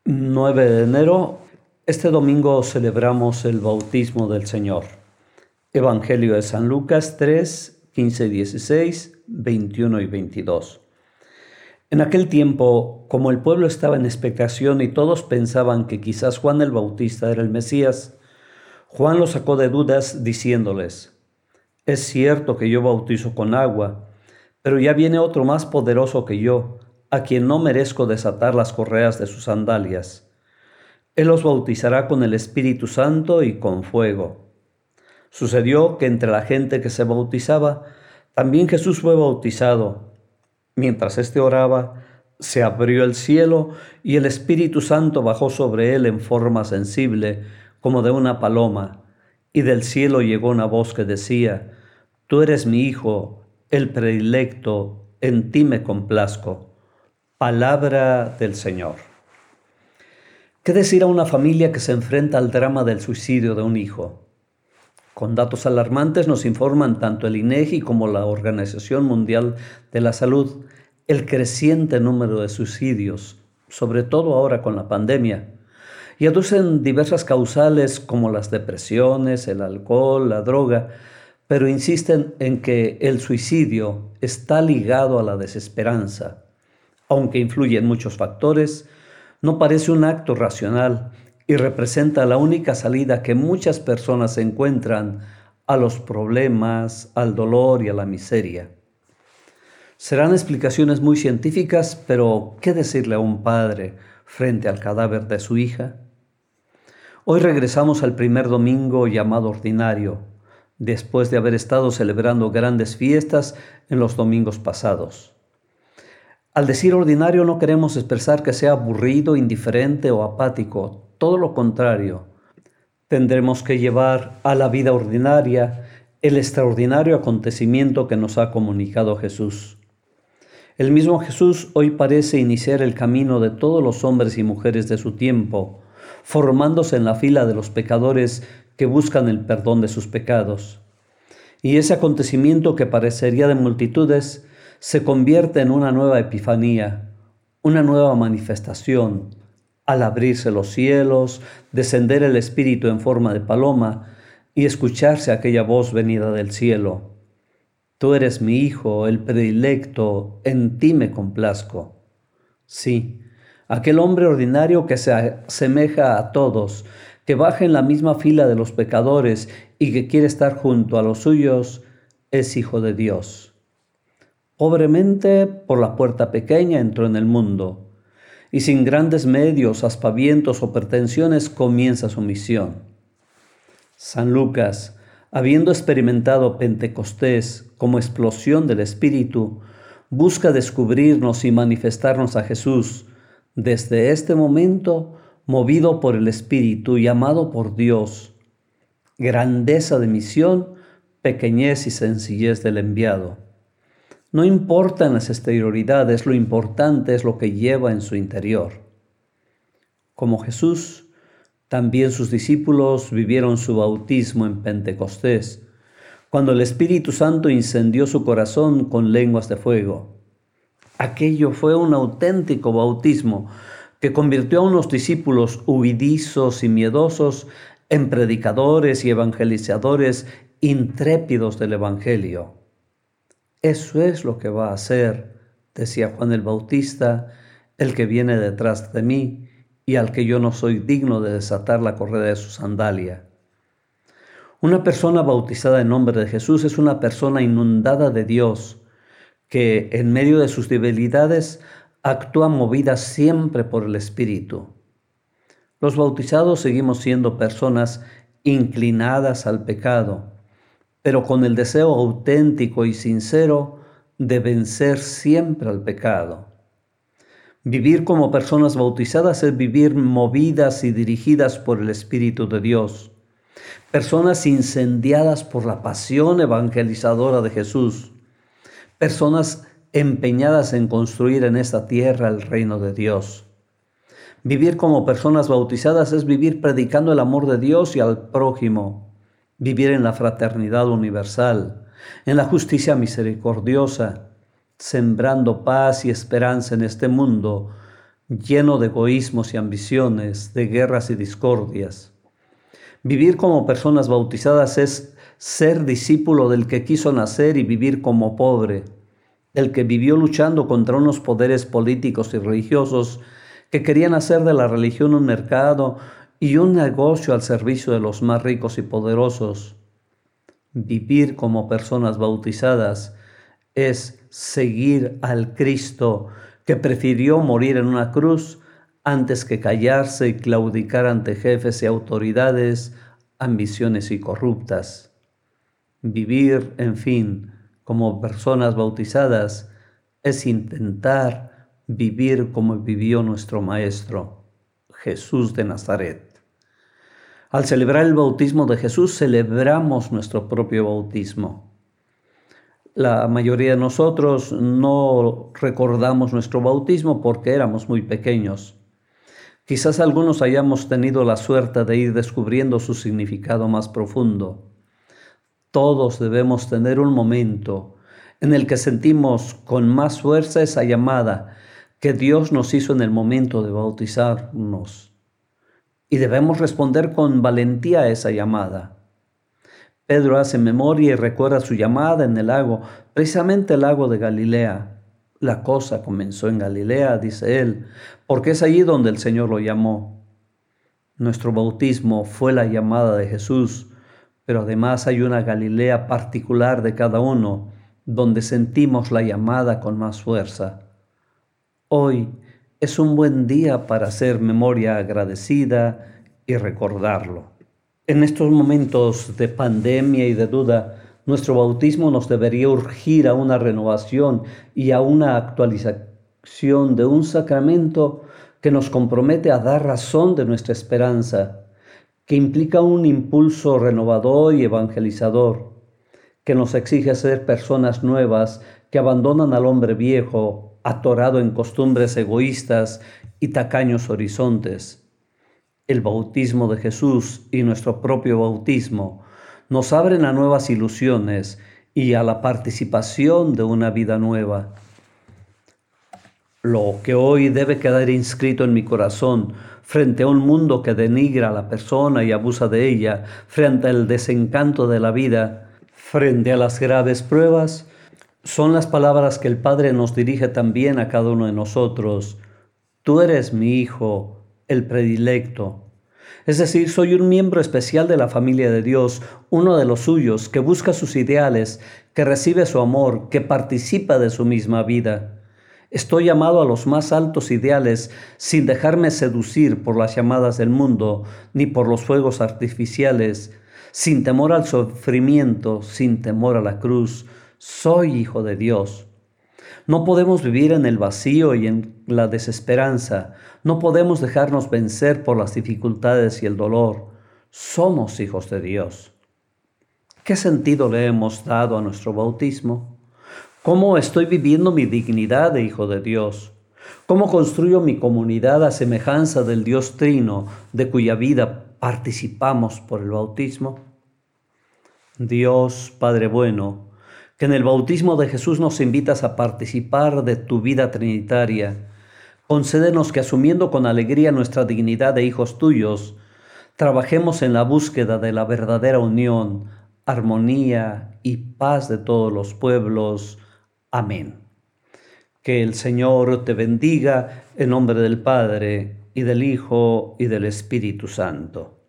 9 de enero, este domingo celebramos el bautismo del Señor. Evangelio de San Lucas 3, 15 y 16, 21 y 22. En aquel tiempo, como el pueblo estaba en expectación y todos pensaban que quizás Juan el Bautista era el Mesías, Juan los sacó de dudas diciéndoles: es cierto que yo bautizo con agua, pero ya viene otro más poderoso que yo, a quien no merezco desatar las correas de sus sandalias. Él los bautizará con el Espíritu Santo y con fuego. Sucedió que entre la gente que se bautizaba, también Jesús fue bautizado. Mientras éste oraba, se abrió el cielo y el Espíritu Santo bajó sobre él en forma sensible, como de una paloma, y del cielo llegó una voz que decía: Tú eres mi Hijo, el predilecto, en ti me complazco. Palabra del Señor. ¿Qué decir a una familia que se enfrenta al drama del suicidio de un hijo? Con datos alarmantes nos informan tanto el INEGI como la Organización Mundial de la Salud el creciente número de suicidios, sobre todo ahora con la pandemia, y aducen diversas causales como las depresiones, el alcohol, la droga, pero insisten en que el suicidio está ligado a la desesperanza. Aunque influye en muchos factores, no parece un acto racional y representa la única salida que muchas personas encuentran a los problemas, al dolor y a la miseria. Serán explicaciones muy científicas, pero ¿qué decirle a un padre frente al cadáver de su hija? Hoy regresamos al primer domingo llamado ordinario, después de haber estado celebrando grandes fiestas en los domingos pasados. Al decir ordinario no queremos expresar que sea aburrido, indiferente o apático, todo lo contrario. Tendremos que llevar a la vida ordinaria el extraordinario acontecimiento que nos ha comunicado Jesús. El mismo Jesús hoy parece iniciar el camino de todos los hombres y mujeres de su tiempo, formándose en la fila de los pecadores que buscan el perdón de sus pecados. Y ese acontecimiento que parecería de multitudes se convierte en una nueva epifanía, una nueva manifestación, al abrirse los cielos, descender el Espíritu en forma de paloma y escucharse aquella voz venida del cielo: Tú eres mi Hijo, el predilecto, en ti me complazco. Sí, aquel hombre ordinario que se asemeja a todos, que baja en la misma fila de los pecadores y que quiere estar junto a los suyos, es Hijo de Dios. Pobremente, por la puerta pequeña entró en el mundo, y sin grandes medios, aspavientos o pretensiones comienza su misión. San Lucas, habiendo experimentado Pentecostés como explosión del Espíritu, busca descubrirnos y manifestarnos a Jesús, desde este momento, movido por el Espíritu y amado por Dios. Grandeza de misión, pequeñez y sencillez del enviado. No importan las exterioridades, lo importante es lo que lleva en su interior. Como Jesús, también sus discípulos vivieron su bautismo en Pentecostés, cuando el Espíritu Santo incendió su corazón con lenguas de fuego. Aquello fue un auténtico bautismo que convirtió a unos discípulos huidizos y miedosos en predicadores y evangelizadores intrépidos del Evangelio. Eso es lo que va a hacer, decía Juan el Bautista, el que viene detrás de mí y al que yo no soy digno de desatar la correa de su sandalia. Una persona bautizada en nombre de Jesús es una persona inundada de Dios, que en medio de sus debilidades actúa movida siempre por el Espíritu. Los bautizados seguimos siendo personas inclinadas al pecado, pero con el deseo auténtico y sincero de vencer siempre al pecado. Vivir como personas bautizadas es vivir movidas y dirigidas por el Espíritu de Dios. Personas incendiadas por la pasión evangelizadora de Jesús. Personas empeñadas en construir en esta tierra el reino de Dios. Vivir como personas bautizadas es vivir predicando el amor de Dios y al prójimo. Vivir en la fraternidad universal, en la justicia misericordiosa, sembrando paz y esperanza en este mundo lleno de egoísmos y ambiciones, de guerras y discordias. Vivir como personas bautizadas es ser discípulo del que quiso nacer y vivir como pobre, el que vivió luchando contra unos poderes políticos y religiosos que querían hacer de la religión un mercado y un negocio al servicio de los más ricos y poderosos. Vivir como personas bautizadas es seguir al Cristo que prefirió morir en una cruz antes que callarse y claudicar ante jefes y autoridades, ambiciones y corruptas. Vivir, en fin, como personas bautizadas es intentar vivir como vivió nuestro Maestro, Jesús de Nazaret. Al celebrar el bautismo de Jesús, celebramos nuestro propio bautismo. La mayoría de nosotros no recordamos nuestro bautismo porque éramos muy pequeños. Quizás algunos hayamos tenido la suerte de ir descubriendo su significado más profundo. Todos debemos tener un momento en el que sentimos con más fuerza esa llamada que Dios nos hizo en el momento de bautizarnos. Y debemos responder con valentía a esa llamada. Pedro hace memoria y recuerda su llamada en el lago, precisamente el lago de Galilea. La cosa comenzó en Galilea, dice él, porque es allí donde el Señor lo llamó. Nuestro bautismo fue la llamada de Jesús, pero además hay una Galilea particular de cada uno, donde sentimos la llamada con más fuerza. Hoy es un buen día para hacer memoria agradecida y recordarlo. En estos momentos de pandemia y de duda, nuestro bautismo nos debería urgir a una renovación y a una actualización de un sacramento que nos compromete a dar razón de nuestra esperanza, que implica un impulso renovador y evangelizador, que nos exige ser personas nuevas que abandonan al hombre viejo, atorado en costumbres egoístas y tacaños horizontes. El bautismo de Jesús y nuestro propio bautismo nos abren a nuevas ilusiones y a la participación de una vida nueva. Lo que hoy debe quedar inscrito en mi corazón frente a un mundo que denigra a la persona y abusa de ella, frente al desencanto de la vida, frente a las graves pruebas, son las palabras que el Padre nos dirige también a cada uno de nosotros. Tú eres mi hijo, el predilecto. Es decir, soy un miembro especial de la familia de Dios, uno de los suyos, que busca sus ideales, que recibe su amor, que participa de su misma vida. Estoy llamado a los más altos ideales sin dejarme seducir por las llamadas del mundo ni por los fuegos artificiales, sin temor al sufrimiento, sin temor a la cruz. Soy hijo de Dios. No podemos vivir en el vacío y en la desesperanza. No podemos dejarnos vencer por las dificultades y el dolor. Somos hijos de Dios. ¿Qué sentido le hemos dado a nuestro bautismo? ¿Cómo estoy viviendo mi dignidad de hijo de Dios? ¿Cómo construyo mi comunidad a semejanza del Dios Trino, de cuya vida participamos por el bautismo? Dios, Padre bueno, que en el bautismo de Jesús nos invitas a participar de tu vida trinitaria, concédenos que asumiendo con alegría nuestra dignidad de hijos tuyos, trabajemos en la búsqueda de la verdadera unión, armonía y paz de todos los pueblos. Amén. Que el Señor te bendiga en nombre del Padre, y del Hijo, y del Espíritu Santo.